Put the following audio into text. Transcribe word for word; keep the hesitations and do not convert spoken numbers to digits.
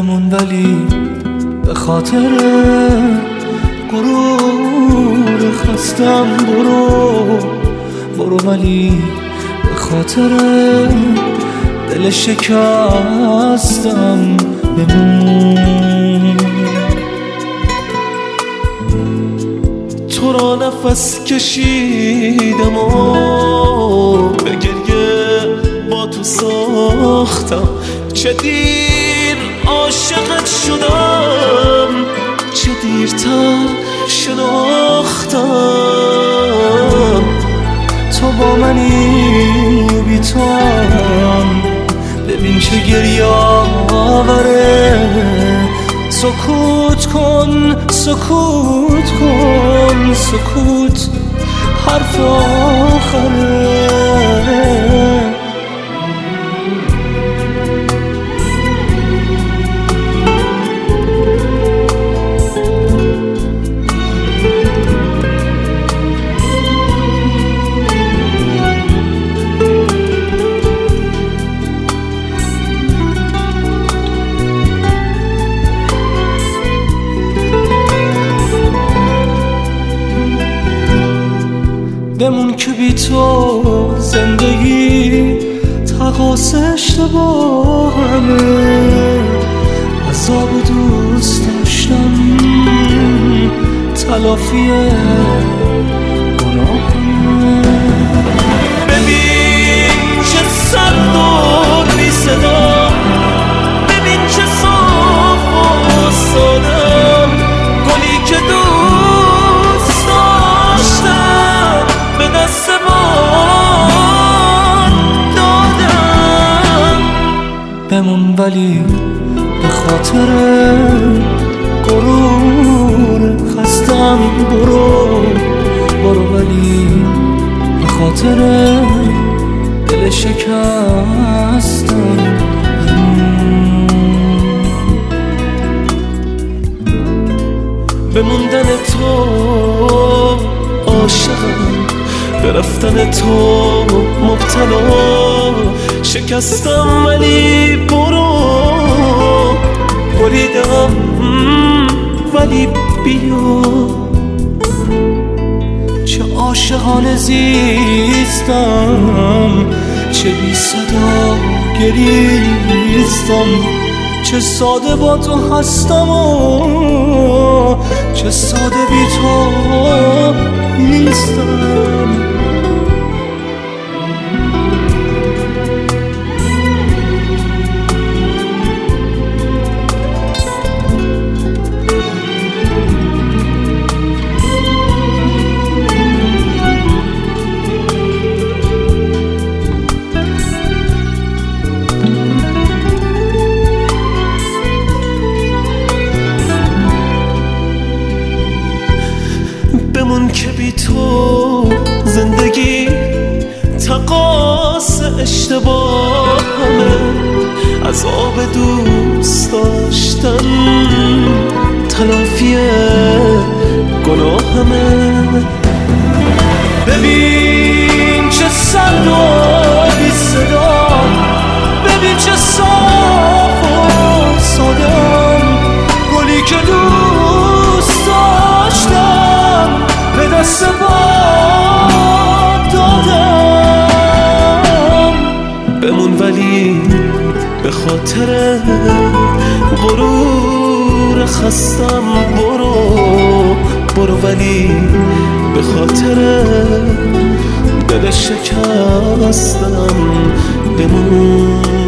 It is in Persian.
بمون ولی به خاطر غرور خستم. برو برو ولی به خاطر دل شکستم بمون. تو را نفس کشیدم و به گریه با تو ساختم. چه دیر عاشقت شدم، چه دیرتر شناختم. تو با منی و بی تو هم، ببین چه گریه آوره. سکوت کن سکوت کن سکوت حرف آخره. بمون که بی تو زندگی تقاس اشتباهمه. عذاب دوست داشتم تلافی گناهمه. ببین چه سرد و بی صدا، ببین چه صاف و سادم. گلی که دوست داشتم به دست من دادم. بمون ولی به خاطر غرور خستم. برو برو ولی به خاطر دل شکستم. به موندن تو عاشقم، به رفتن تو مبتلا. شکستم ولی برو، بریدم ولی بیا. چه عاشقانه زیستم، چه بی صدا گریستم. چه ساده با تو هستم و چه ساده بی تو نیستم. بمون که بی تو زندگی تقاس اشتباهمه. عذاب دوست داشتن تلافی گناهمه. ببین چه سرد و بی صدا، ببین چه صاف و سادم. گلی که دوست داشتم به دست باد دادم. بمون ولی به خاطر غرور خستم. برو برو ولی به خاطر دل شکستم. بمون